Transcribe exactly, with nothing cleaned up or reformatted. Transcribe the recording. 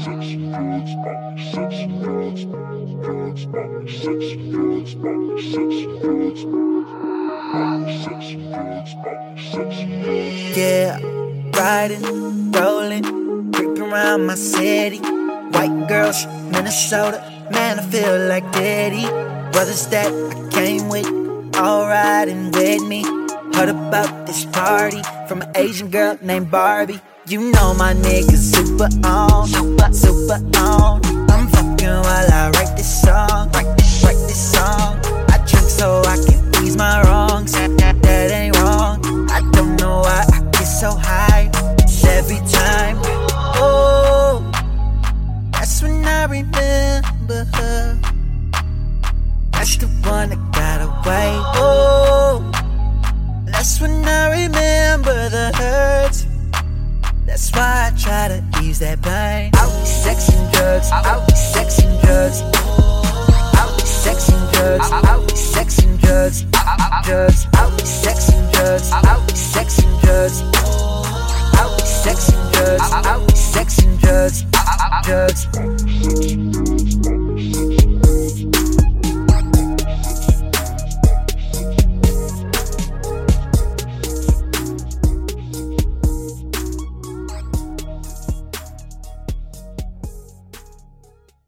Yeah, riding, rolling, creeping around my city. White girls, Minnesota, man, I feel like Diddy. Brothers that I came with, all riding with me. Heard about this party from an Asian girl named Barbie. You know my niggas super on, super, super on. I'm fucking while I write this song, write this, write this song. I drink so I can ease my wrongs, that, that ain't wrong. I don't know why I get so high every time. Oh, that's when I remember her. That's the one that got away. Oh, that's when I remember the hurt. That's why I try to ease that pain. Out with sex and drugs, out with sex and drugs, out with sex and drugs, out with sex and drugs, drugs, out with sex and drugs, out with sex and drugs, out with sex and drugs, out with sex and drugs, drugs.